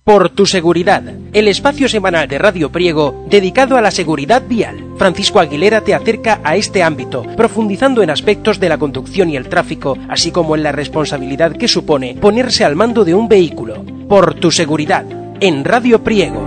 Por tu seguridad, el espacio semanal de Radio Priego dedicado a la seguridad vial. Francisco Aguilera te acerca a este ámbito, profundizando en aspectos de la conducción y el tráfico, así como en la responsabilidad que supone ponerse al mando de un vehículo. Por tu seguridad, en Radio Priego.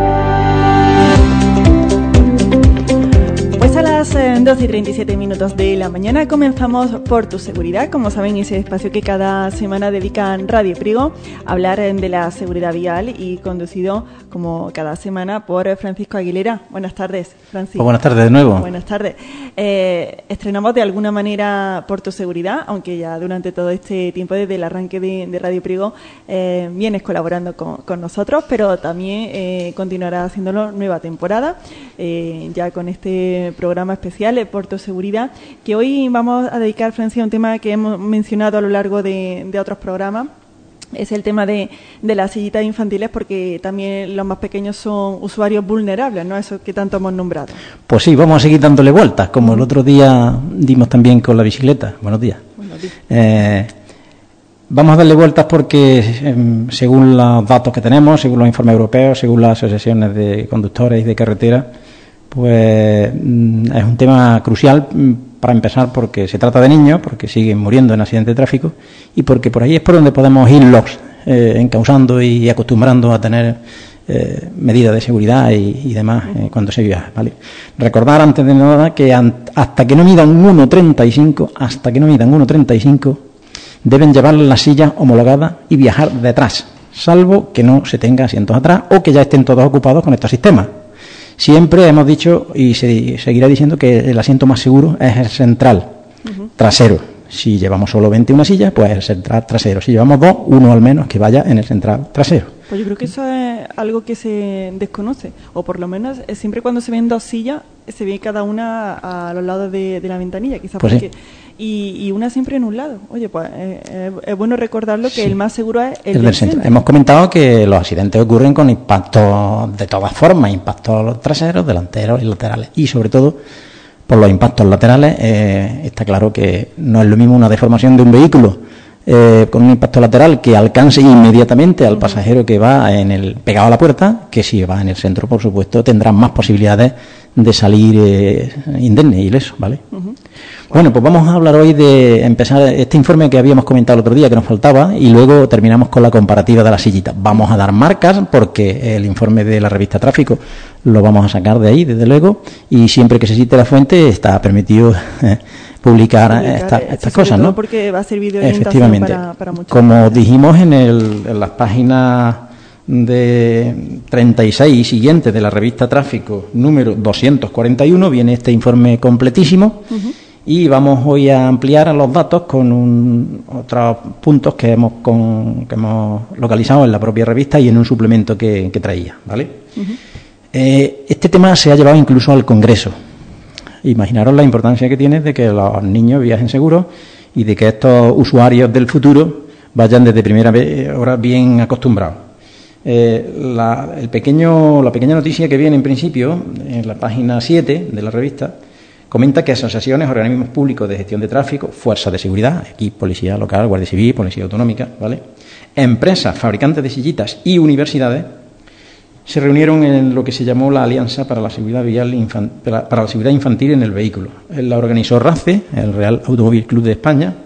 Pues a las 12:37 de la mañana comenzamos Por tu seguridad, como saben, ese espacio que cada semana dedican Radio Priego a hablar de la seguridad vial y conducido como cada semana por Francisco Aguilera. Buenas tardes, Francisco. Buenas tardes de nuevo. Buenas tardes. Estrenamos de alguna manera Por tu seguridad, aunque ya durante todo este tiempo, desde el arranque de Radio Priego, vienes colaborando con nosotros, pero también continuará haciéndolo nueva temporada, ya con este programa especial Por tu seguridad, que hoy vamos a dedicar, Francia, a un tema que hemos mencionado a lo largo de otros programas. Es el tema de las sillitas infantiles, porque también los más pequeños son usuarios vulnerables, ¿no? Eso que tanto hemos nombrado. Pues sí, vamos a seguir dándole vueltas, como el otro día dimos también con la bicicleta. Buenos días. Buenos días. Vamos a darle vueltas porque, según los datos que tenemos, según los informes europeos, según las asociaciones de conductores y de carretera, pues es un tema crucial para empezar, porque se trata de niños, porque siguen muriendo en accidentes de tráfico y porque por ahí es por donde podemos irlos encauzando y acostumbrando a tener medidas de seguridad y demás cuando se viaja, ¿vale? Recordar antes de nada que hasta que no midan 1,35 deben llevar las sillas homologadas y viajar detrás, salvo que no se tenga asientos atrás o que ya estén todos ocupados con estos sistemas. Siempre hemos dicho, y se seguirá diciendo, que el asiento más seguro es el central trasero. Si llevamos solo 21 sillas, pues el central trasero. Si llevamos 2, uno al menos que vaya en el central trasero. Pues yo creo que eso es algo que se desconoce, o por lo menos siempre cuando se ven 2 sillas, se ve cada una a los lados de la ventanilla, quizás pues porque... Sí. Y una siempre en un lado. Oye, pues es bueno recordarlo, que sí, el más seguro es el del centro. Hemos comentado que los accidentes ocurren con impactos de todas formas, impactos traseros, delanteros y laterales. Y sobre todo, por los impactos laterales, está claro que no es lo mismo una deformación de un vehículo con un impacto lateral que alcance inmediatamente al pasajero que va pegado a la puerta, que si va en el centro, por supuesto, tendrán más posibilidades de salir indemne y ileso, ¿vale? Bueno, pues vamos a hablar hoy de empezar este informe que habíamos comentado el otro día, que nos faltaba, y luego terminamos con la comparativa de las sillitas. Vamos a dar marcas, porque el informe de la revista Tráfico lo vamos a sacar de ahí, desde luego, y siempre que se cite la fuente está permitido publicar estas cosas, ¿no? Porque va a servir de orientación para muchos. Como dijimos en las páginas de 36 y siguientes de la revista Tráfico número 241 viene este informe completísimo. Y vamos hoy a ampliar los datos con otros puntos que hemos localizado en la propia revista y en un suplemento que traía, ¿vale? Este tema se ha llevado incluso al Congreso. Imaginaros la importancia que tiene de que los niños viajen seguros y de que estos usuarios del futuro vayan desde primera hora bien acostumbrados. La pequeña noticia que viene en principio en la página 7 de la revista comenta que asociaciones, organismos públicos de gestión de tráfico, fuerzas de seguridad, aquí policía local, guardia civil, policía autonómica, ¿vale?, empresas, fabricantes de sillitas y universidades se reunieron en lo que se llamó la Alianza para la Seguridad para la Seguridad Infantil en el Vehículo. La organizó RACE, el Real Automóvil Club de España,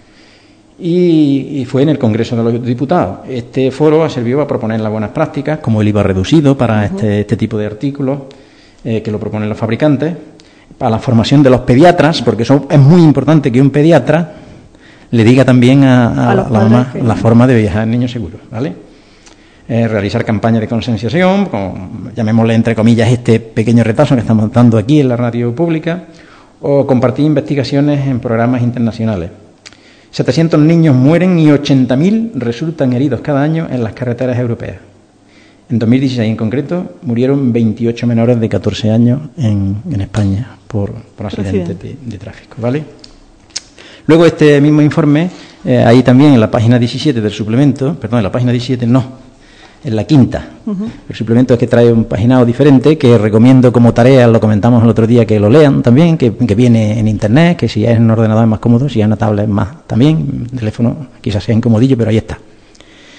y fue en el Congreso de los Diputados. Este foro ha servido a proponer las buenas prácticas, como el IVA reducido para este tipo de artículos, que lo proponen los fabricantes, a la formación de los pediatras, porque eso es muy importante, que un pediatra le diga también a la mamá la forma de viajar en niños seguros, ¿vale? Realizar campañas de concienciación, llamémosle entre comillas este pequeño retraso que estamos dando aquí en la radio pública, o compartir investigaciones en programas internacionales. 700 niños mueren y 80.000 resultan heridos cada año en las carreteras europeas. En 2016, en concreto, murieron 28 menores de 14 años en España por accidentes de tráfico, ¿vale? Luego este mismo informe, ahí también en la página 17 del suplemento, perdón, en la página 17 no, en la quinta. El suplemento es que trae un paginado diferente, que recomiendo como tarea, lo comentamos el otro día, que lo lean también, que viene en internet, que si es en un ordenador es más cómodo, si es en una tablet es más también, en teléfono quizás sea incomodillo, pero ahí está.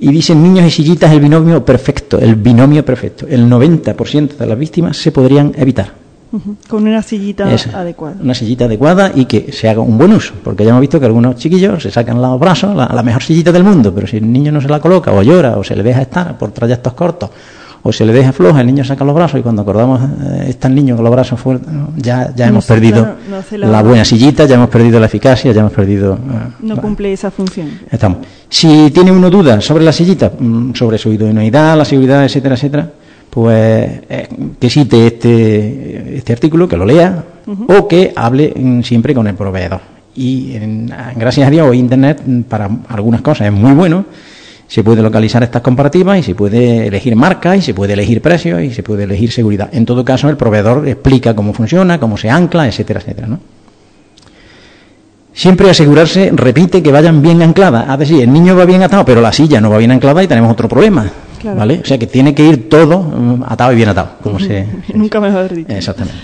Y dicen niños y sillitas el binomio perfecto, el 90% de las víctimas se podrían evitar. Con una sillita adecuada. Una sillita adecuada y que se haga un buen uso, porque ya hemos visto que algunos chiquillos se sacan los brazos, la mejor sillita del mundo, pero si el niño no se la coloca, o llora, o se le deja estar por trayectos cortos, o se le deja floja, el niño saca los brazos, y cuando acordamos está el niño con los brazos fuertes, ya hemos perdido la buena sillita, ya hemos perdido la eficacia, ya hemos perdido... no cumple esa función. Estamos. Si tiene uno dudas sobre la sillita, sobre su idoneidad, la seguridad, etcétera, etcétera, pues que cite este artículo, que lo lea, o que hable siempre con el proveedor. Y gracias a Dios hoy Internet para algunas cosas es muy bueno, se puede localizar estas comparativas y se puede elegir marcas y se puede elegir precios y se puede elegir seguridad. En todo caso el proveedor explica cómo funciona, cómo se ancla, etcétera, etcétera, ¿no? Siempre asegurarse, repite, que vayan bien ancladas. Es decir, el niño va bien atado, pero la silla no va bien anclada y tenemos otro problema. Claro. ¿Vale? O sea que tiene que ir todo atado y bien atado. Como Nunca mejor dicho. Exactamente.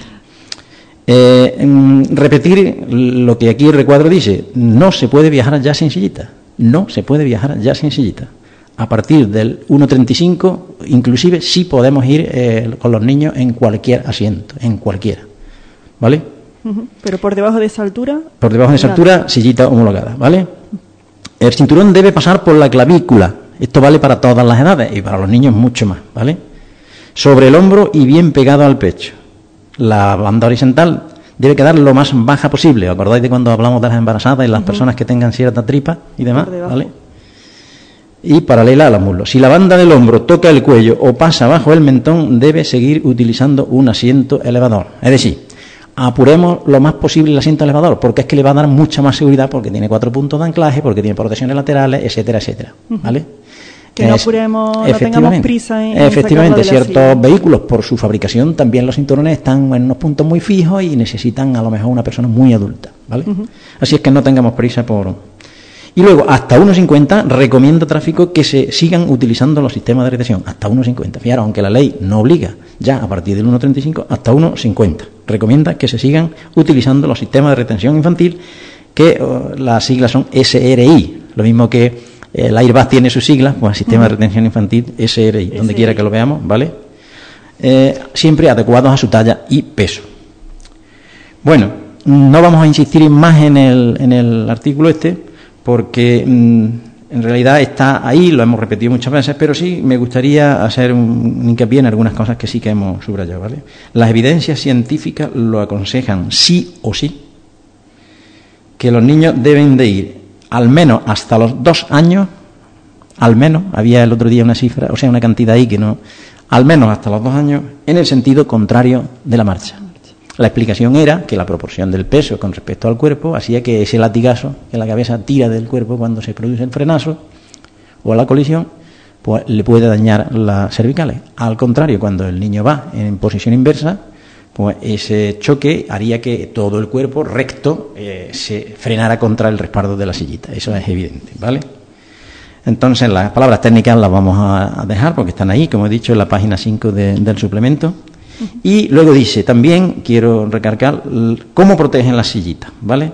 Repetir lo que aquí el recuadro dice: no se puede viajar ya sin sillita. No se puede viajar ya sin sillita. A partir del 1.35, inclusive sí podemos ir con los niños en cualquier asiento, en cualquiera. ¿Vale? Pero por debajo de esa altura. Por debajo de esa altura, sillita homologada, ¿vale? El cinturón debe pasar por la clavícula. Esto vale para todas las edades y para los niños mucho más, ¿vale? Sobre el hombro y bien pegado al pecho. La banda horizontal debe quedar lo más baja posible. ¿Os acordáis de cuando hablamos de las embarazadas y las personas que tengan cierta tripa y demás? ¿Vale? Y paralela a los muslos. Si la banda del hombro toca el cuello o pasa bajo el mentón, debe seguir utilizando un asiento elevador. Es decir, apuremos lo más posible el asiento elevador, porque es que le va a dar mucha más seguridad, porque tiene 4 puntos de anclaje, porque tiene protecciones laterales, etcétera, etcétera. ¿Vale? Que no apuremos, no tengamos prisa en efectivamente, ciertos vehículos, por su fabricación, también los cinturones están en unos puntos muy fijos y necesitan a lo mejor una persona muy adulta, ¿vale? Así es que no tengamos prisa por... Y luego, hasta 1.50, recomienda tráfico que se sigan utilizando los sistemas de retención, hasta 1.50. Fijaros, aunque la ley no obliga, ya a partir del 1.35 hasta 1.50. Recomienda que se sigan utilizando los sistemas de retención infantil, que las siglas son SRI, lo mismo que el Airbag tiene sus siglas, pues el sistema de retención infantil SRI, donde quiera que lo veamos, ¿vale? Siempre adecuados a su talla y peso. Bueno, no vamos a insistir más en el artículo porque en realidad está ahí, lo hemos repetido muchas veces, pero sí me gustaría hacer un hincapié en algunas cosas que sí que hemos subrayado, ¿vale? Las evidencias científicas lo aconsejan sí o sí, que los niños deben de ir al menos hasta los 2 años, al menos, había el otro día una cifra, o sea, una cantidad ahí que no, al menos hasta los 2 años, en el sentido contrario de la marcha. La explicación era que la proporción del peso con respecto al cuerpo hacía que ese latigazo que la cabeza tira del cuerpo cuando se produce el frenazo o la colisión, pues le puede dañar las cervicales. Al contrario, cuando el niño va en posición inversa, pues ese choque haría que todo el cuerpo recto se frenara contra el respaldo de la sillita. Eso es evidente, ¿vale? Entonces, las palabras técnicas las vamos a dejar porque están ahí, como he dicho, en la página 5 del suplemento. Y luego dice, también quiero recargar cómo protegen las sillitas, ¿vale?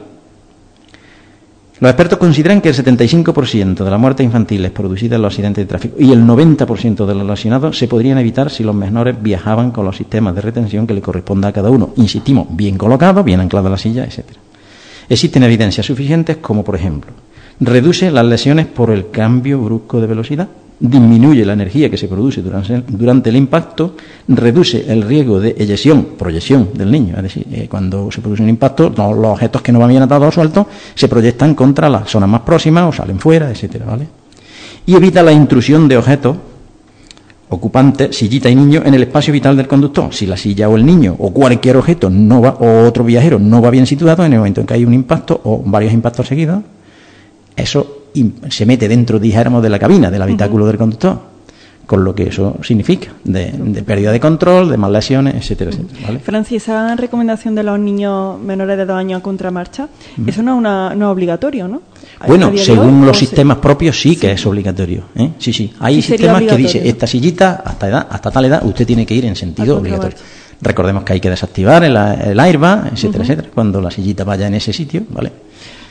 Los expertos consideran que el 75% de las muertes infantiles producidas en los accidentes de tráfico y el 90% de los lesionados se podrían evitar si los menores viajaban con los sistemas de retención que le corresponda a cada uno. Insistimos, bien colocado, bien anclada la silla, etcétera. Existen evidencias suficientes como, por ejemplo, reduce las lesiones por el cambio brusco de velocidad, disminuye la energía que se produce durante el impacto, reduce el riesgo de eyección, proyección del niño, es decir, cuando se produce un impacto, los objetos que no van bien atados o sueltos se proyectan contra las zonas más próximas o salen fuera, etcétera, ¿vale? Y evita la intrusión de objetos ocupantes, sillita y niño, en el espacio vital del conductor. Si la silla o el niño o cualquier objeto no va, o otro viajero no va bien situado, en el momento en que hay un impacto o varios impactos seguidos, eso se mete dentro, dijéramos, de la cabina, del habitáculo del conductor, con lo que eso significa, de pérdida de control, de más lesiones, etcétera, etcétera, ¿vale? Francis, esa recomendación de los niños menores de 2 años a contramarcha, eso no es obligatorio, ¿no? Bueno, según los sistemas propios sí que es obligatorio, ¿eh? Sí. Hay sistemas que dicen, esta sillita, hasta tal edad, usted tiene que ir en sentido obligatorio. Recordemos que hay que desactivar el airbag, etcétera, etcétera, cuando la sillita vaya en ese sitio, ¿vale?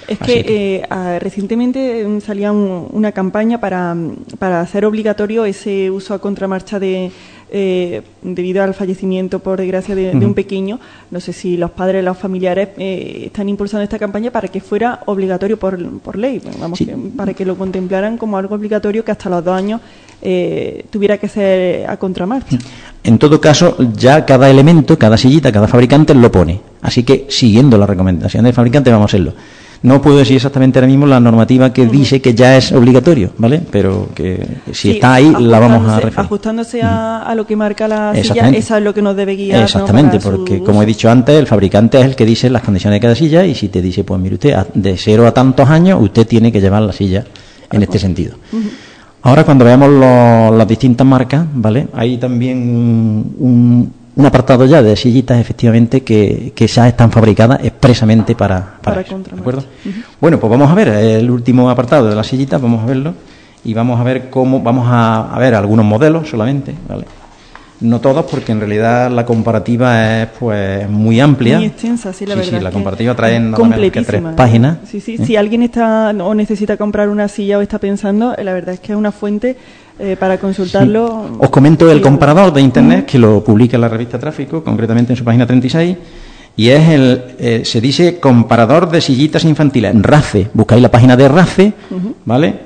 Es que recientemente salía una campaña para hacer obligatorio ese uso a contramarcha debido al fallecimiento, por desgracia, de un pequeño. No sé si los padres, los familiares están impulsando esta campaña para que fuera obligatorio por ley, vamos, sí, para que lo contemplaran como algo obligatorio, que hasta los 2 años tuviera que ser a contramarcha. En todo caso, ya cada elemento, cada sillita, cada fabricante lo pone. Así que, siguiendo la recomendación del fabricante, vamos a hacerlo. No puedo decir exactamente ahora mismo la normativa que dice que ya es obligatorio, ¿vale? Pero que si está ahí, la vamos a referir. Ajustándose a lo que marca la silla, eso es lo que nos debe guiar. Exactamente, porque como he dicho antes, el fabricante es el que dice las condiciones de cada silla, y si te dice, pues mire usted, de 0 a tantos años, usted tiene que llevar la silla en este sentido. Ahora, cuando veamos las distintas marcas, ¿vale? Hay también un apartado ya de sillitas, efectivamente, que ya están fabricadas expresamente para eso, ¿de acuerdo? Bueno, pues vamos a ver el último apartado de las sillitas, vamos a verlo, y vamos a ver vamos a ver algunos modelos solamente, ¿vale? No todos, porque en realidad la comparativa es pues muy amplia. Muy extensa, sí, la verdad. Sí, la comparativa trae nada menos que 3 páginas. Sí. Si alguien está o necesita comprar una silla o está pensando, la verdad es que es una fuente para consultarlo. Sí. Os comento el comparador de Internet, que lo publica la revista Tráfico, concretamente en su página 36, y es se dice comparador de sillitas infantiles, RACE. Buscáis la página de RACE, ¿vale?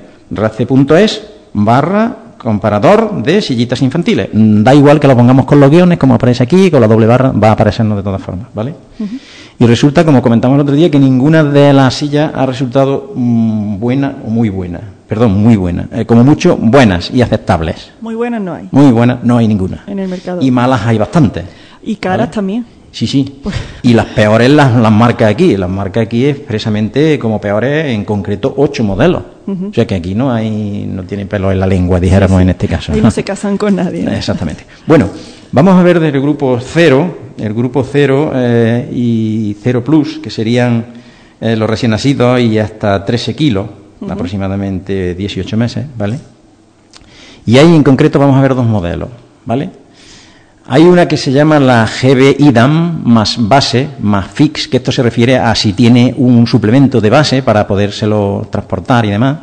race.es/comparador de sillitas infantiles. Da igual que lo pongamos con los guiones, como aparece aquí, con la doble barra, va a aparecernos de todas formas, ¿vale? Y resulta, como comentamos el otro día, que ninguna de las sillas ha resultado buena o muy buena. Perdón, muy buena. Como mucho, buenas y aceptables. Muy buenas no hay. Muy buenas no hay ninguna. En el mercado. Y malas hay bastantes. Y caras, ¿vale? También. Sí. Y las peores las marca aquí. Las marca aquí expresamente como peores, en concreto 8 modelos. O sea que aquí no tiene pelo en la lengua, dijéramos en este caso. Ahí no se casan con nadie, ¿no? Exactamente. Bueno, vamos a ver del grupo 0, el grupo 0 y 0 Plus, que serían los recién nacidos y hasta 13 kilos, aproximadamente 18 meses, ¿vale? Y ahí en concreto vamos a ver 2 modelos, ¿vale? Hay una que se llama la GB IDAM más base más fix, que esto se refiere a si tiene un suplemento de base para podérselo transportar y demás.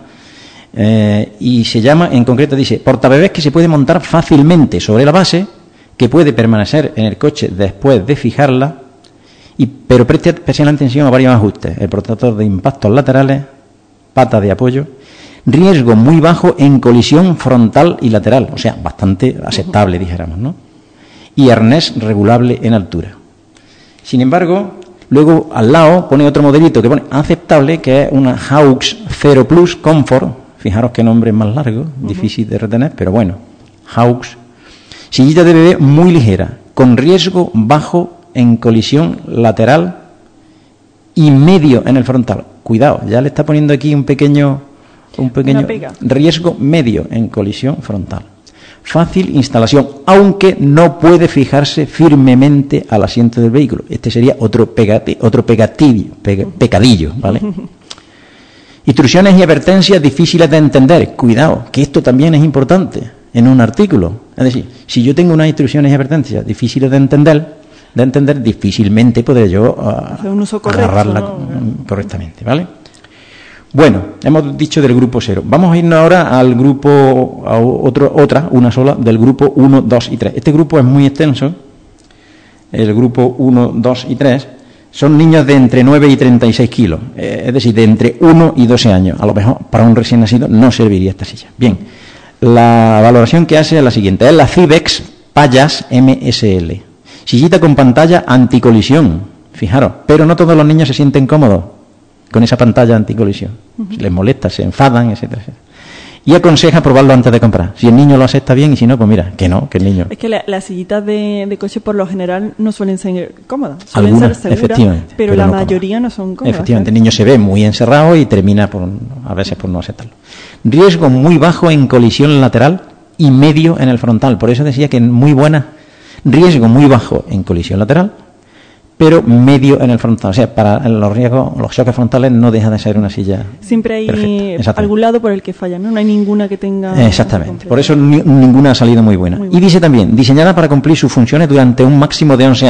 Y se llama, en concreto dice, portabebés que se puede montar fácilmente sobre la base, que puede permanecer en el coche después de fijarla, pero preste especial atención a varios ajustes: el protector de impactos laterales, patas de apoyo, riesgo muy bajo en colisión frontal y lateral, o sea, bastante aceptable, dijéramos, ¿no? Y arnés regulable en altura. Sin embargo, luego al lado pone otro modelito que pone aceptable, que es una Haux 0 Plus Comfort. Fijaros qué nombre más largo, difícil de retener, pero bueno, Haux. Sillita de bebé muy ligera, con riesgo bajo en colisión lateral y medio en el frontal. Cuidado, ya le está poniendo aquí un pequeño riesgo medio en colisión frontal. Fácil instalación, aunque no puede fijarse firmemente al asiento del vehículo. Este sería otro pecadillo, ¿vale? Instrucciones y advertencias difíciles de entender. Cuidado, que esto también es importante en un artículo. Es decir, si yo tengo unas instrucciones y advertencias difíciles de entender, difícilmente podré yo agarrarla correctamente, ¿vale? Bueno, hemos dicho del grupo 0. Vamos a irnos ahora al grupo, una sola, del grupo 1, 2 y 3. Este grupo es muy extenso. El grupo 1, 2 y 3 son niños de entre 9 y 36 kilos. Es decir, de entre 1 y 12 años. A lo mejor para un recién nacido no serviría esta silla. Bien, la valoración que hace es la siguiente. Es la Cibex Payas MSL. Sillita con pantalla anticolisión. Fijaros, pero no todos los niños se sienten cómodos con esa pantalla anticolisión. Les molesta, se enfadan, etcétera, etcétera. Y aconseja probarlo antes de comprar. Si el niño lo acepta bien, y si no, pues mira, que el niño... Es que las sillitas de coche por lo general no suelen ser cómodas. Suelen ser seguras, efectivamente, pero la mayoría no son cómodas. Efectivamente, el niño se ve muy encerrado y termina a veces por no aceptarlo. Riesgo muy bajo en colisión lateral y medio en el frontal. Por eso decía que muy buena. Riesgo muy bajo en colisión lateral, pero medio en el frontal. O sea, para los riesgos, los choques frontales no deja de ser una silla. Siempre hay algún lado por el que falla, ¿no? No hay ninguna que tenga... Exactamente. Por eso ninguna ha salido muy buena. Y dice también, diseñada para cumplir sus funciones durante un máximo de 11 años.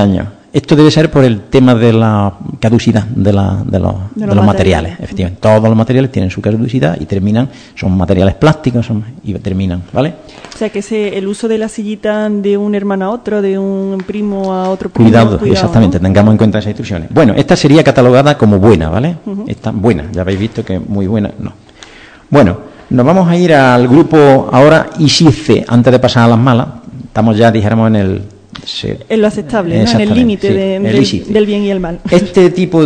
Esto debe ser por el tema de la caducidad de los materiales. Efectivamente, todos los materiales tienen su caducidad y terminan, son materiales plásticos y terminan, ¿vale? O sea, que el uso de la sillita de un hermano a otro, de un primo a otro primo... Cuidado, exactamente, ¿no? Tengamos en cuenta esas instrucciones. Bueno, esta sería catalogada como buena, ¿vale? Está buena, ya habéis visto que muy buena, no. Bueno, nos vamos a ir al grupo ahora ISICE, antes de pasar a las malas. Estamos ya, dijéramos, en lo aceptable, ¿no? En el límite del bien y el mal. Este tipo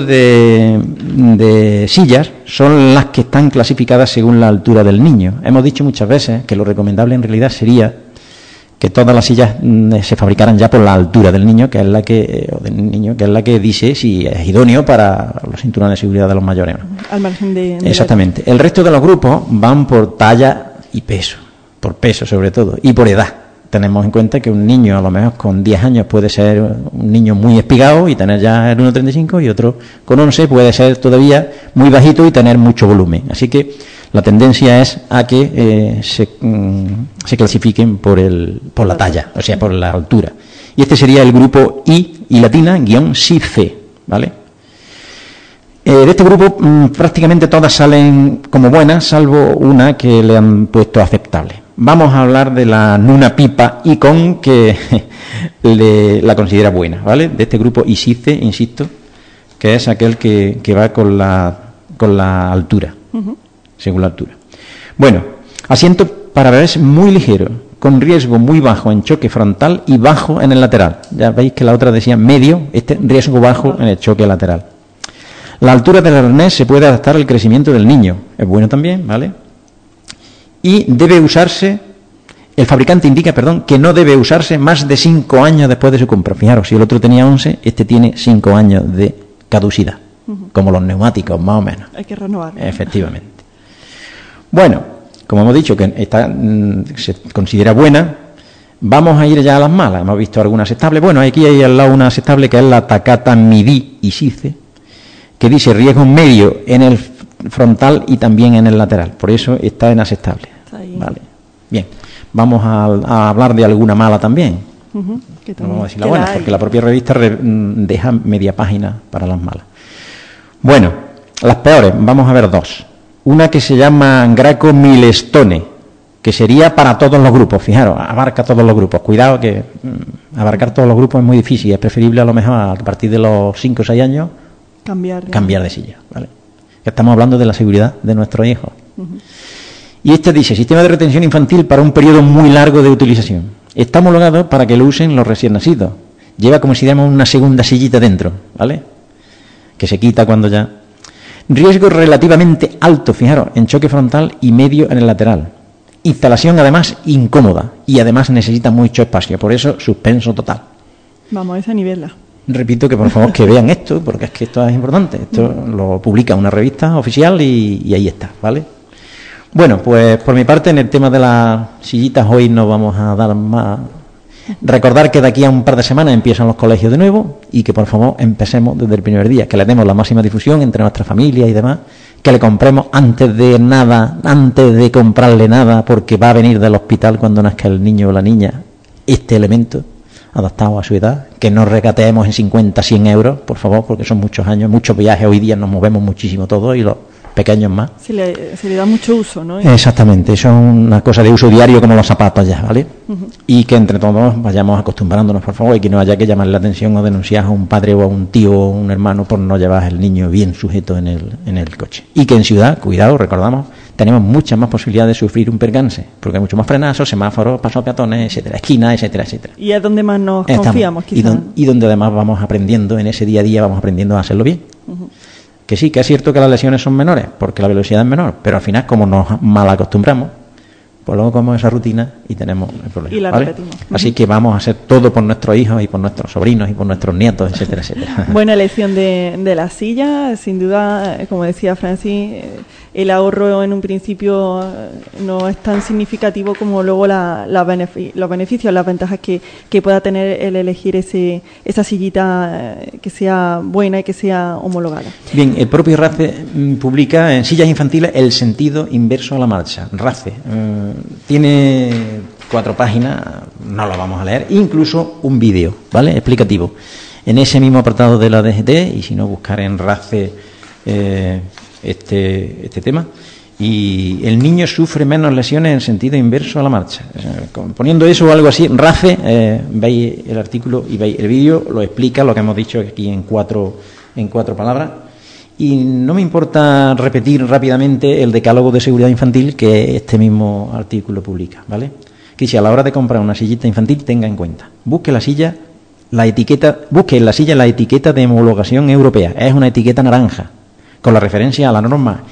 de sillas son las que están clasificadas según la altura del niño. Hemos dicho muchas veces que lo recomendable en realidad sería que todas las sillas se fabricaran ya por la altura del niño, que es la que dice si es idóneo para los cinturones de seguridad de los mayores. Al margen de exactamente. El resto de los grupos van por talla y peso, por peso sobre todo, y por edad. Tenemos en cuenta que un niño a lo mejor con 10 años puede ser un niño muy espigado y tener ya el 1,35, y otro con 11 puede ser todavía muy bajito y tener mucho volumen. Así que la tendencia es a que se clasifiquen por la talla, o sea, por la altura. Y este sería el grupo I latina -SICE, ¿vale? De este grupo prácticamente todas salen como buenas, salvo una que le han puesto aceptable. Vamos a hablar de la Nuna Pipa Icon, que la considera buena, ¿vale? De este grupo ISICE, insisto, que es aquel que va con la altura, según la altura. Bueno, asiento para bebés muy ligero, con riesgo muy bajo en choque frontal y bajo en el lateral. Ya veis que la otra decía medio, este riesgo bajo en el choque lateral. La altura del arnés se puede adaptar al crecimiento del niño, es bueno también, ¿vale? Y debe usarse, el fabricante indica, que no debe usarse más de 5 años después de su compra. Fijaros, si el otro tenía 11, este tiene 5 años de caducidad, como los neumáticos, más o menos. Hay que renovar. Efectivamente. Bueno, como hemos dicho que se considera buena, vamos a ir ya a las malas. Hemos visto algunas aceptables. Bueno, aquí hay al lado una aceptable que es la Takata Midi ISICE, que dice riesgo medio en el frontal y también en el lateral, por eso está en aceptable. Vale. Bien, vamos a hablar de alguna mala también. No vamos a decir la buena, porque la propia revista deja media página para las malas. Bueno, las peores, vamos a ver dos. Una que se llama Graco Milestone, que sería para todos los grupos. Fijaros, abarca todos los grupos. Cuidado que abarcar todos los grupos es muy difícil. Es preferible a lo mejor a partir de los 5 o 6 años cambiar de silla, ¿vale? Estamos hablando de la seguridad de nuestros hijos. Y este dice, sistema de retención infantil para un periodo muy largo de utilización. Está homologado para que lo usen los recién nacidos. Lleva como si diéramos una segunda sillita dentro, ¿vale? Que se quita cuando ya... Riesgo relativamente alto, fijaros, en choque frontal y medio en el lateral. Instalación además incómoda y además necesita mucho espacio, por eso suspenso total. Vamos a esa nivel. Repito que por favor que vean esto, porque es que esto es importante. Esto lo publica una revista oficial y ahí está, ¿vale? Bueno, pues por mi parte en el tema de las sillitas hoy no vamos a dar más. Recordar que de aquí a un par de semanas empiezan los colegios de nuevo y que por favor empecemos desde el primer día, que le demos la máxima difusión entre nuestra familia y demás, que le compremos antes de comprarle nada, porque va a venir del hospital cuando nazca el niño o la niña este elemento adaptado a su edad, que no regateemos en 50, 100 euros, por favor, porque son muchos años, muchos viajes, hoy día nos movemos muchísimo todos y los pequeños más. Se le da mucho uso, ¿no? Exactamente, eso es una cosa de uso diario como los zapatos ya, ¿vale? Y que entre todos vayamos acostumbrándonos, por favor, y que no haya que llamar la atención o denunciar a un padre o a un tío o un hermano por no llevar el niño bien sujeto en el coche. Y que en ciudad, cuidado, recordamos, tenemos muchas más posibilidades de sufrir un percance, porque hay mucho más frenazos, semáforos, pasos peatones, etcétera, esquinas, etcétera, etcétera. Y es donde más nos confiamos, quizás. Y donde además vamos aprendiendo, en ese día a día vamos aprendiendo a hacerlo bien. Que sí, que es cierto que las lesiones son menores, porque la velocidad es menor, pero al final, como nos mal acostumbramos, pues luego comemos esa rutina y tenemos el problema. Y la repetimos. Así que vamos a hacer todo por nuestros hijos y por nuestros sobrinos y por nuestros nietos, etcétera, etcétera. Buena elección de la silla, sin duda, como decía Francis, el ahorro en un principio no es tan significativo como luego los beneficios, las ventajas que pueda tener el elegir esa sillita que sea buena y que sea homologada. Bien, el propio RACE publica en sillas infantiles el sentido inverso a la marcha. RACE tiene 4 páginas, no lo vamos a leer, incluso un vídeo, ¿vale? Explicativo. en ese mismo apartado de la DGT, y si no, buscar en RACE este tema. Y el niño sufre menos lesiones en sentido inverso a la marcha. Poniendo eso o algo así, RACE, veis el artículo y veis el vídeo, lo explica lo que hemos dicho aquí en cuatro palabras. Y no me importa repetir rápidamente el decálogo de seguridad infantil que este mismo artículo publica, ¿vale? Que si a la hora de comprar una sillita infantil tenga en cuenta, busque en la silla la etiqueta de homologación europea. Es una etiqueta naranja, con la referencia a la norma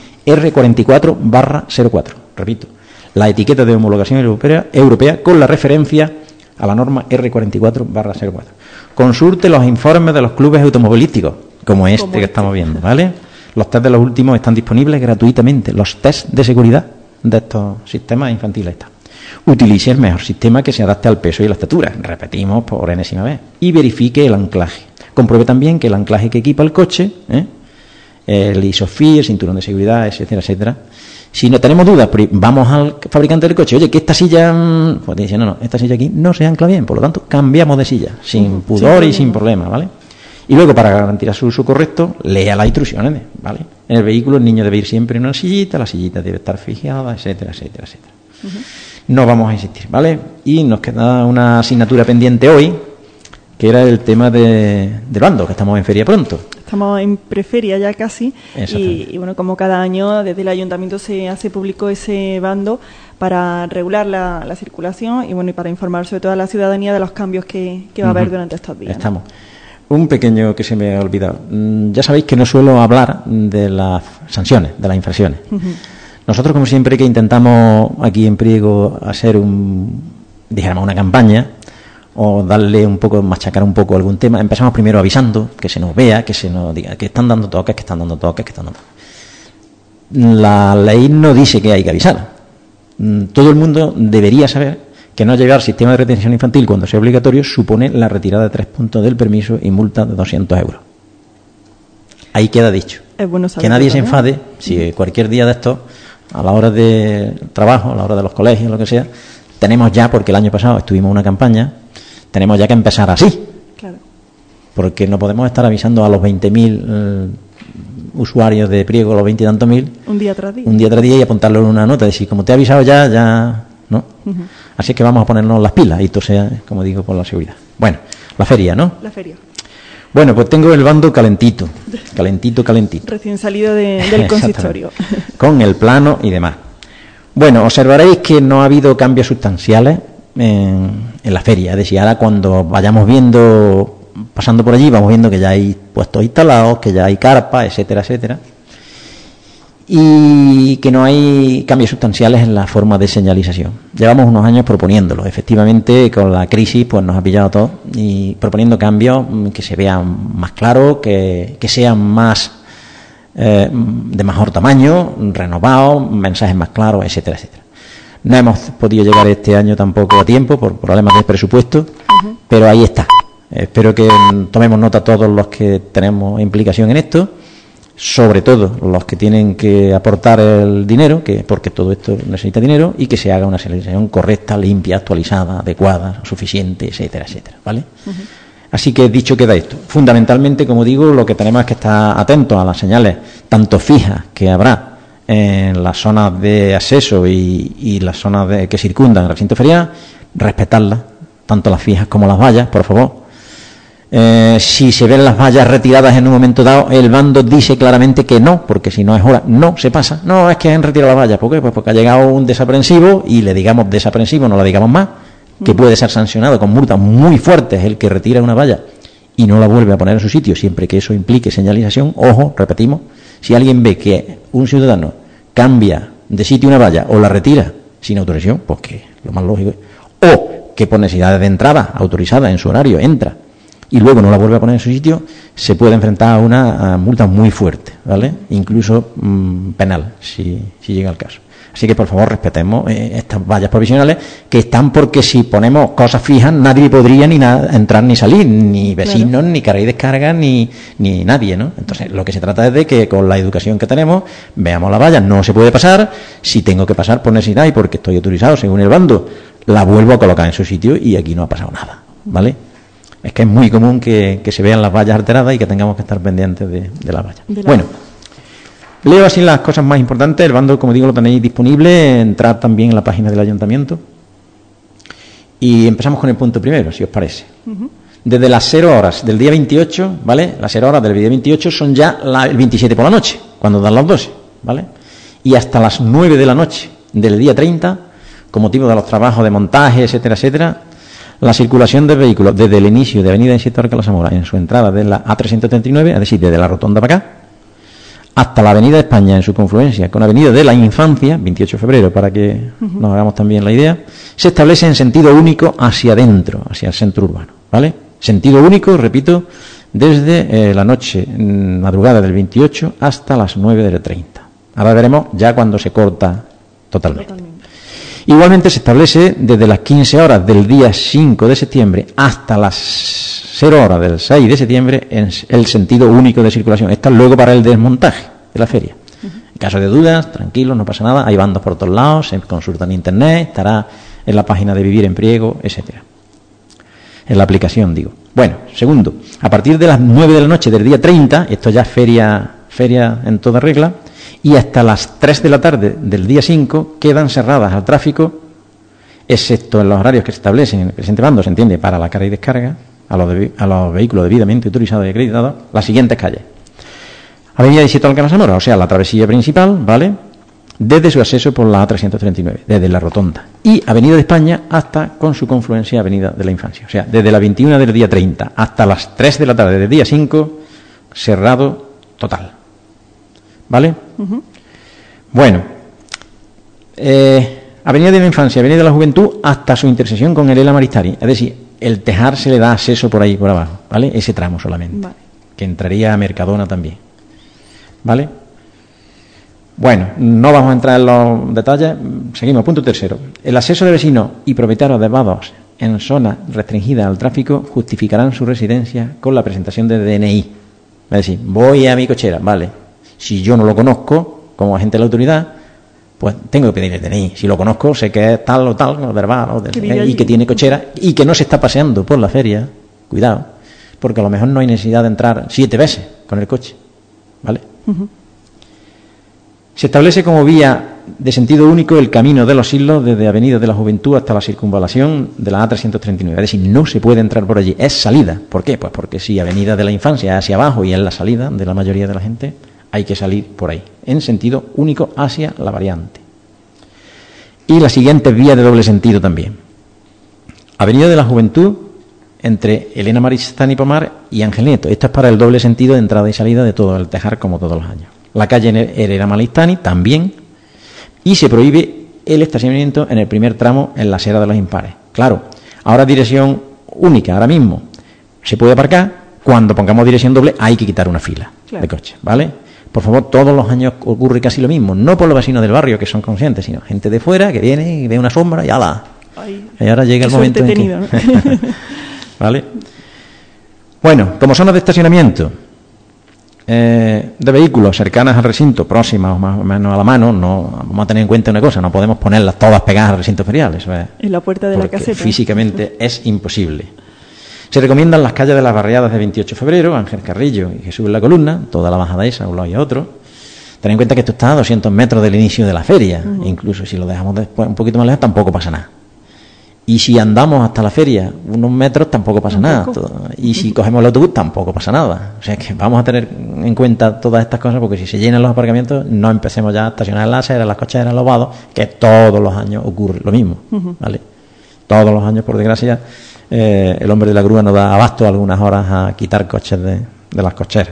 R44/04. Repito, la etiqueta de homologación europea con la referencia a la norma R44/04. Consulte los informes de los clubes automovilísticos, como este que estamos viendo, ¿vale? Los test de los últimos están disponibles gratuitamente, los test de seguridad de estos sistemas infantiles están. Utilice el mejor sistema que se adapte al peso y la estatura, repetimos por enésima vez, y verifique el anclaje. Compruebe también que el anclaje que equipa el coche, el ISOFI, el cinturón de seguridad, etcétera, etcétera. Si no tenemos dudas, vamos al fabricante del coche, oye, que esta silla, pues dice, no, esta silla aquí no se ancla bien, por lo tanto, cambiamos de silla, sin pudor y sin problema, ¿vale? Y luego, para garantizar su uso correcto, lea las instrucciones, ¿vale? En el vehículo el niño debe ir siempre en una sillita, la sillita debe estar fijada, etcétera, etcétera, etcétera. No vamos a insistir, ¿vale? Y nos queda una asignatura pendiente hoy, que era el tema del bando, que estamos en feria pronto. Estamos en preferia ya casi, y bueno, como cada año desde el ayuntamiento se hace público ese bando para regular la circulación y bueno, y para informar sobre todo a la ciudadanía de los cambios que va a haber durante estos días. Estamos. Un pequeño que se me ha olvidado. Ya sabéis que no suelo hablar de las sanciones, de las infracciones. Nosotros, como siempre, que intentamos aquí en Priego hacer una campaña o darle un poco, machacar un poco algún tema, empezamos primero avisando, que se nos vea, que se nos diga que están dando toques, que están dando toques, que están dando toques. La ley no dice que hay que avisar. Todo el mundo debería saber que no llegar al sistema de retención infantil cuando sea obligatorio supone la retirada de 3 puntos del permiso y multa de 200 euros. Ahí queda dicho. Es bueno saber que nadie se enfade si cualquier día de estos, a la hora de trabajo, a la hora de los colegios, lo que sea, tenemos ya, porque el año pasado estuvimos en una campaña, tenemos ya que empezar así. Claro. Porque no podemos estar avisando a los 20.000 usuarios de Priego, los 20 y tantos mil. Un día tras día. Y apuntarlo en una nota, decir, como te he avisado ya, ¿no? Así es que vamos a ponernos las pilas, y esto sea, como digo, por la seguridad. Bueno, la feria, ¿no? La feria. Bueno, pues tengo el bando calentito. Recién salido del consistorio. Con el plano y demás. Bueno, observaréis que no ha habido cambios sustanciales en la feria. Es decir, ahora cuando vayamos pasando por allí, vamos viendo que ya hay puestos instalados, que ya hay carpas, etcétera, etcétera. Y que no hay cambios sustanciales en la forma de señalización. Llevamos unos años proponiéndolo. Efectivamente, con la crisis pues nos ha pillado todo, y proponiendo cambios que se vean más claros, que sean más de mejor tamaño, renovados, mensajes más claros, etcétera, etcétera. No hemos podido llegar este año tampoco a tiempo por problemas de presupuesto, pero ahí está. Espero que tomemos nota todos los que tenemos implicación en esto, sobre todo los que tienen que aportar el dinero, porque todo esto necesita dinero, y que se haga una selección correcta, limpia, actualizada, adecuada, suficiente, etcétera, etcétera, ¿vale? Así que dicho queda esto. Fundamentalmente, como digo, lo que tenemos es que estar atentos a las señales, tanto fijas que habrá en las zonas de acceso y las zonas que circundan el recinto ferial, respetarlas, tanto las fijas como las vallas, por favor. Si se ven las vallas retiradas en un momento dado, el bando dice claramente que no, porque si no es hora, no se pasa. No, es que han retirado las vallas. ¿Por qué? Pues porque ha llegado un desaprensivo, y le digamos desaprensivo, no la digamos más, que puede ser sancionado con multas muy fuertes el que retira una valla y no la vuelve a poner en su sitio, siempre que eso implique señalización. Ojo, repetimos, si alguien ve que un ciudadano cambia de sitio una valla o la retira sin autorización, pues que lo más lógico, o que por necesidades de entrada autorizada en su horario entra y luego no la vuelve a poner en su sitio, se puede enfrentar a una multa muy fuerte, ¿vale? Incluso penal, si llega el caso. Así que, por favor, respetemos estas vallas provisionales, que están porque si ponemos cosas fijas, nadie podría ni entrar ni salir, ni vecinos, claro, ni carga y descarga, ni nadie, ¿no? Entonces, lo que se trata es de que con la educación que tenemos, veamos la valla, no se puede pasar. Si tengo que pasar por necesidad y porque estoy autorizado según el bando, la vuelvo a colocar en su sitio y aquí no ha pasado nada, ¿vale? Es que es muy común que se vean las vallas alteradas y que tengamos que estar pendientes de las vallas. Bueno, leo así las cosas más importantes. El bando, como digo, lo tenéis disponible. Entrad también en la página del ayuntamiento. Y empezamos con el punto primero, si os parece. Desde las 0 horas del día 28, ¿vale? Las 0 horas del día 28 son ya el 27 por la noche, cuando dan las 12, ¿vale? Y hasta las 9 de la noche del día 30, con motivo de los trabajos de montaje, etcétera, etcétera, la circulación de vehículos desde el inicio de Avenida Insisto Alcalá Zamora en su entrada de la A339, es decir, desde la rotonda para acá, hasta la Avenida de España en su confluencia con Avenida de la Infancia, 28 de febrero, para que nos hagamos también la idea, se establece en sentido único hacia adentro, hacia el centro urbano, ¿vale? Sentido único, repito, desde la noche, madrugada del 28 hasta las 9 del 30. Ahora veremos ya cuando se corta totalmente. Igualmente se establece desde las 15 horas del día 5 de septiembre hasta las 0 horas del 6 de septiembre en el sentido único de circulación. Esta luego para el desmontaje de la feria. En caso de dudas, tranquilos, no pasa nada. Hay bandos por todos lados, se consulta en internet, estará en la página de Vivir en Priego, etcétera. En la aplicación, digo. Bueno, segundo, a partir de las 9 de la noche del día 30, esto ya es feria en toda regla, y hasta las 3 de la tarde del día 5 quedan cerradas al tráfico, excepto en los horarios que se establecen en el presente bando, se entiende, para la carga y descarga, a los vehículos debidamente autorizados y acreditados, las siguientes calles. Avenida Insisto Alcalá Zamora, o sea, la travesía principal, ¿vale?, desde su acceso por la A339, desde la rotonda, y Avenida de España hasta con su confluencia Avenida de la Infancia, o sea, desde la 21 del día 30 hasta las 3 de la tarde del día 5, cerrado total, ¿vale? Bueno, Avenida de la Infancia, Avenida de la Juventud hasta su intersección con el Ela Maristari, es decir, el Tejar se le da acceso por ahí, por abajo, ¿vale? Ese tramo solamente, vale, que entraría a Mercadona también, ¿vale? Bueno, no vamos a entrar en los detalles, seguimos. Punto tercero. El acceso de vecinos y propietarios de vados en zonas restringidas al tráfico justificarán su residencia con la presentación de DNI. Es decir, voy a mi cochera, vale. Si yo no lo conozco, como agente de la autoridad, pues tengo que pedir el DNI. Si lo conozco, sé que es tal o tal, o verbal, o y que tiene cochera, y que no se está paseando por la feria, cuidado, porque a lo mejor no hay necesidad de entrar 7 veces con el coche, ¿vale? Se establece como vía de sentido único el camino de los siglos desde Avenida de la Juventud hasta la circunvalación de la A339. Es decir, no se puede entrar por allí, es salida. ¿Por qué? Pues porque si Avenida de la Infancia es hacia abajo y es la salida de la mayoría de la gente, hay que salir por ahí, en sentido único hacia la variante. Y la siguiente vía de doble sentido también. Avenida de la Juventud entre Elena Maristani Pomar y Ángel Nieto. Esto es para el doble sentido de entrada y salida de todo el Tejar, como todos los años. La calle Elena Maristani también, y se prohíbe el estacionamiento en el primer tramo en la acera de los impares. Claro, ahora dirección única, ahora mismo se puede aparcar, cuando pongamos dirección doble hay que quitar una fila de coches, ¿vale? Por favor, todos los años ocurre casi lo mismo, no por los vecinos del barrio que son conscientes, sino gente de fuera que viene y ve una sombra y ¡ala! Y ahora llega el momento en que... ¿no? ¿Vale? Bueno, como zonas de estacionamiento de vehículos cercanas al recinto, próximas o más o menos a la mano, no vamos a tener en cuenta una cosa, no podemos ponerlas todas pegadas al recinto ferial, eso es en la puerta de la caseta. Físicamente es imposible. Se recomiendan las calles de las barriadas de 28 de febrero, Ángel Carrillo y Jesús en la Columna, toda la bajada esa, un lado y otro. Ten en cuenta que esto está a 200 metros del inicio de la feria, incluso si lo dejamos después un poquito más lejos tampoco pasa nada. Y si andamos hasta la feria unos metros tampoco pasa nada. Y si cogemos el autobús tampoco pasa nada. O sea que vamos a tener en cuenta todas estas cosas, porque si se llenan los aparcamientos no empecemos ya a estacionar en la acera, en las cocheras, en los vados, que todos los años ocurre lo mismo, ¿vale? Todos los años, por desgracia, el hombre de la grúa no da abasto algunas horas a quitar coches de las cocheras.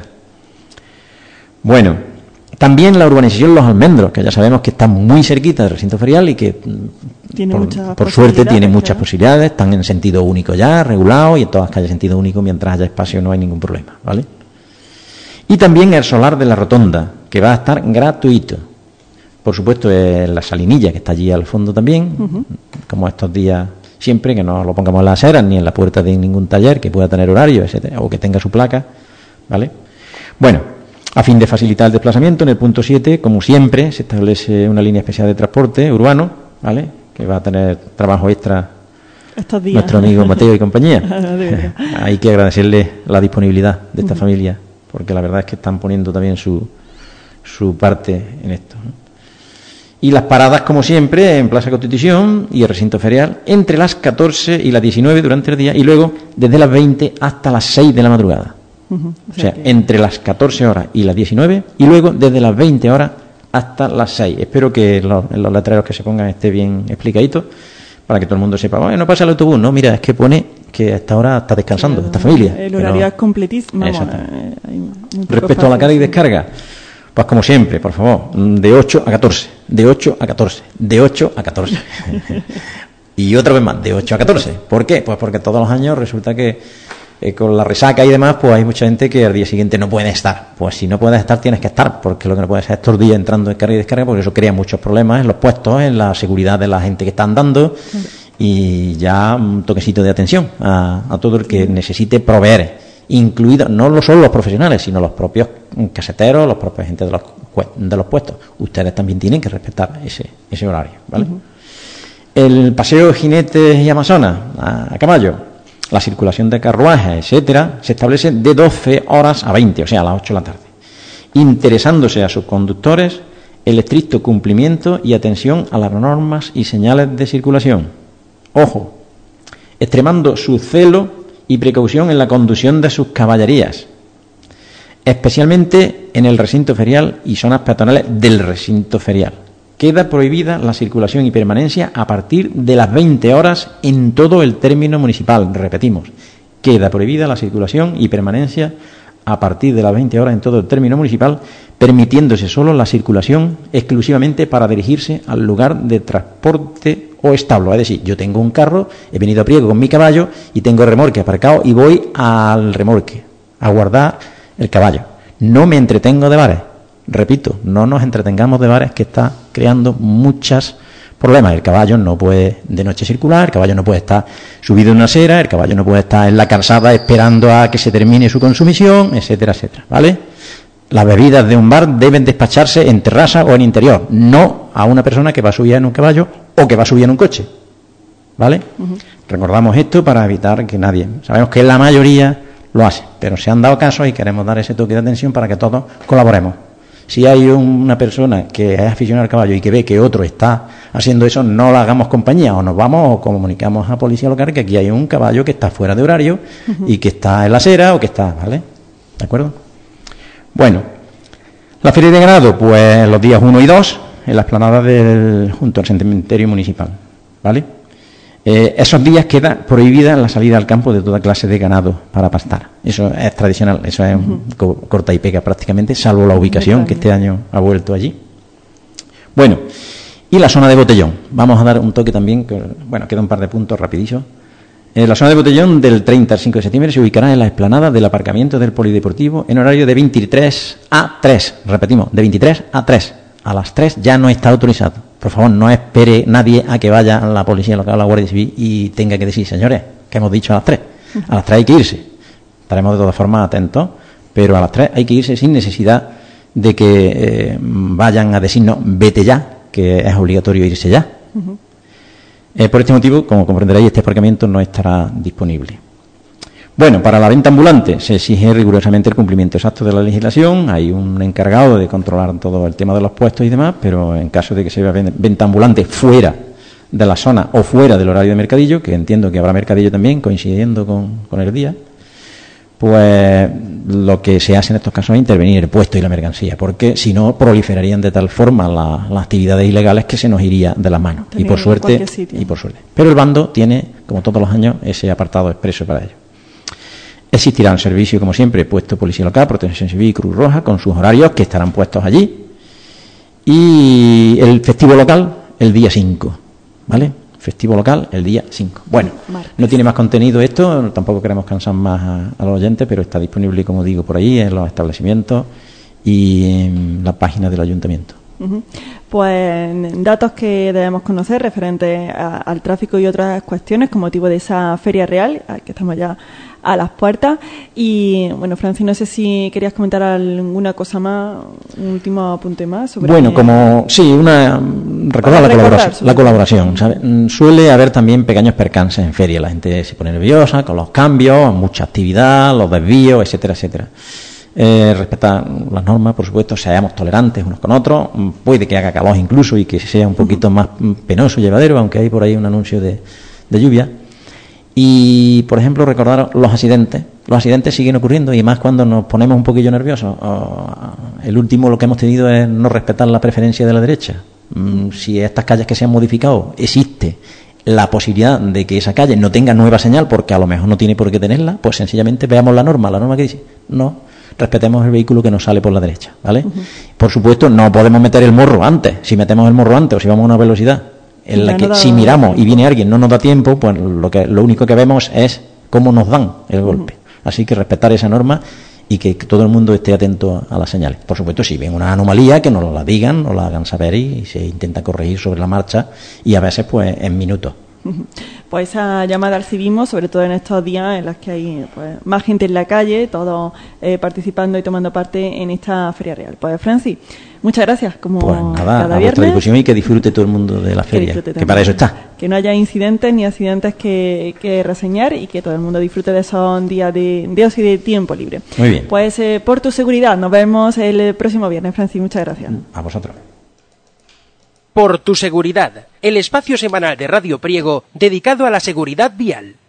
Bueno, también la urbanización Los Almendros, que ya sabemos que está muy cerquita del recinto ferial y que por suerte tiene muchas posibilidades, están en sentido único ya, regulado, y en todas las calles sentido único, mientras haya espacio no hay ningún problema, ¿vale? Y también el solar de la rotonda, que va a estar gratuito. Por supuesto, la salinilla, que está allí al fondo también, como estos días siempre, que no lo pongamos en las aceras ni en la puerta de ningún taller que pueda tener horario, etcétera, o que tenga su placa, ¿vale? Bueno, a fin de facilitar el desplazamiento, en el punto 7, como siempre, se establece una línea especial de transporte urbano, ¿vale?, que va a tener trabajo extra estos días. Nuestro amigo Mateo y compañía. Hay que agradecerle la disponibilidad de esta familia, porque la verdad es que están poniendo también su parte en esto, ¿no? Y las paradas, como siempre, en Plaza Constitución y el recinto ferial, entre las 14 y las 19 durante el día, y luego desde las 20 hasta las 6 de la madrugada. O sea, entre las 14 horas y las 19, y luego desde las 20 horas hasta las 6. Espero que en los letreros que se pongan esté bien explicadito, para que todo el mundo sepa, bueno, no pasa el autobús, no, mira, es que pone que a esta hora está descansando esta familia. El horario es completísimo. Respecto a la carga y descarga, pues como siempre, por favor, de 8 a 14, de 8 a 14, de 8 a 14. Y otra vez más, de 8 a 14. ¿Por qué? Pues porque todos los años resulta que con la resaca y demás, pues hay mucha gente que al día siguiente no puede estar. Pues si no puedes estar, tienes que estar, porque lo que no puedes es estos días entrando en carga y descarga, porque eso crea muchos problemas en los puestos, en la seguridad de la gente que está andando, y ya un toquecito de atención a todo el que necesite proveer, incluidos no solo los profesionales, sino los propios caseteros, los propios gente de los puestos. Ustedes también tienen que respetar ese horario, ¿vale? El paseo jinetes y amazonas a caballo, la circulación de carruajes, etcétera, se establece de 12 horas a 20, o sea, a las 8 de la tarde, interesándose a sus conductores el estricto cumplimiento y atención a las normas y señales de circulación. Ojo, extremando su celo y precaución en la conducción de sus caballerías, especialmente en el recinto ferial y zonas peatonales del recinto ferial. Queda prohibida la circulación y permanencia a partir de las 20 horas en todo el término municipal. Repetimos, queda prohibida la circulación y permanencia a partir de las 20 horas en todo el término municipal, permitiéndose solo la circulación exclusivamente para dirigirse al lugar de transporte o establo. Es decir, yo tengo un carro, he venido a Priego con mi caballo y tengo el remolque aparcado y voy al remolque a guardar el caballo. No me entretengo de bares. Repito, no nos entretengamos de bares, que está creando muchos problemas. El caballo no puede de noche circular, el caballo no puede estar subido en una acera, el caballo no puede estar en la calzada esperando a que se termine su consumición, etcétera, etcétera, ¿vale? Las bebidas de un bar deben despacharse en terraza o en interior, no a una persona que va a subir en un caballo o que va a subir en un coche, ¿vale? Recordamos esto para evitar que nadie... Sabemos que la mayoría lo hace, pero se han dado casos y queremos dar ese toque de atención para que todos colaboremos. Si hay una persona que es aficionada al caballo y que ve que otro está haciendo eso, no le hagamos compañía, o nos vamos o comunicamos a policía local que aquí hay un caballo que está fuera de horario y que está en la acera o que está, ¿vale? ¿De acuerdo? Bueno, la feria de ganado, pues los días 1 y 2 en la explanada junto al cementerio municipal, ¿vale? Esos días queda prohibida la salida al campo de toda clase de ganado para pastar. Eso es tradicional, eso es corta y pega prácticamente, salvo la ubicación que este año ha vuelto allí. Bueno, y la zona de botellón. Vamos a dar un toque también, queda un par de puntos rapidillos. La zona de botellón del 30 al 5 de septiembre se ubicará en la explanada del aparcamiento del Polideportivo en horario de 23 a 3. Repetimos, de 23 a 3. A las 3 ya no está autorizado. Por favor, no espere nadie a que vaya a la policía local o la Guardia Civil y tenga que decir, señores, que hemos dicho a las 3. A las 3 hay que irse. Estaremos de todas formas atentos, pero a las 3 hay que irse sin necesidad de que vayan a decirnos, vete ya, que es obligatorio irse ya. Por este motivo, como comprenderéis, este aparcamiento no estará disponible. Bueno, para la venta ambulante se exige rigurosamente el cumplimiento exacto de la legislación. Hay un encargado de controlar todo el tema de los puestos y demás, pero en caso de que se vea venta ambulante fuera de la zona o fuera del horario de mercadillo, que entiendo que habrá mercadillo también coincidiendo con el día, pues lo que se hace en estos casos es intervenir el puesto y la mercancía, porque si no proliferarían de tal forma las actividades ilegales que se nos iría de las manos. Y por suerte. Pero el bando tiene, como todos los años, ese apartado expreso para ello. Existirá un servicio, como siempre, puesto Policía Local, Protección Civil y Cruz Roja, con sus horarios que estarán puestos allí. Y el festivo local, el día 5, ¿vale? Festivo local, el día 5. Bueno, no tiene más contenido esto, tampoco queremos cansar más a los oyentes, pero está disponible, como digo, por ahí, en los establecimientos y en la página del ayuntamiento, Pues datos que debemos conocer referentes al tráfico y otras cuestiones con motivo de esa Feria Real, que estamos ya a las puertas. Y bueno, Francis, no sé si querías comentar alguna cosa más, un último apunte más sobre... Bueno, recordar la colaboración, ¿sabes? Suele haber también pequeños percances en feria, la gente se pone nerviosa con los cambios, mucha actividad, los desvíos, etcétera, etcétera. Respetar las normas, por supuesto, seamos tolerantes unos con otros, puede que haga calor incluso y que sea un poquito más penoso, llevadero, aunque hay por ahí un anuncio de lluvia. Y, por ejemplo, recordar los accidentes. Los accidentes siguen ocurriendo y más cuando nos ponemos un poquillo nerviosos. El último lo que hemos tenido es no respetar la preferencia de la derecha. Si estas calles que se han modificado existe la posibilidad de que esa calle no tenga nueva señal porque a lo mejor no tiene por qué tenerla, pues sencillamente veamos la norma que dice no, respetemos el vehículo que nos sale por la derecha, ¿vale? Por supuesto, no podemos meter el morro antes. Si metemos el morro antes o si vamos a una velocidad en la que si miramos y viene alguien no nos da tiempo, pues lo único que vemos es cómo nos dan el golpe. Así que respetar esa norma y que todo el mundo esté atento a las señales. Por supuesto, si ven una anomalía, que nos la digan, nos la hagan saber y se intenta corregir sobre la marcha y a veces pues en minutos. Pues esa llamada al civismo, sobre todo en estos días en los que hay pues, más gente en la calle, todos participando y tomando parte en esta Feria Real. Pues Francis, muchas gracias, como pues nada, cada a viernes. Vuestra disposición y que disfrute todo el mundo de la feria, que para eso está. Que no haya incidentes ni accidentes que reseñar y que todo el mundo disfrute de esos días de ocio y de tiempo libre. Muy bien. Pues por tu seguridad, nos vemos el próximo viernes, Francis, muchas gracias. A vosotros. Por tu seguridad, el espacio semanal de Radio Priego dedicado a la seguridad vial.